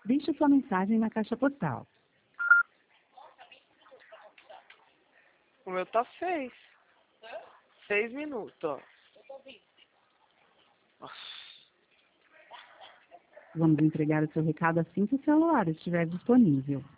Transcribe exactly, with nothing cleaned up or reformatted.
Deixe sua mensagem na caixa postal. O meu tá seis. Seis minutos, ó. Nossa. Vamos entregar o seu recado assim que o celular estiver disponível.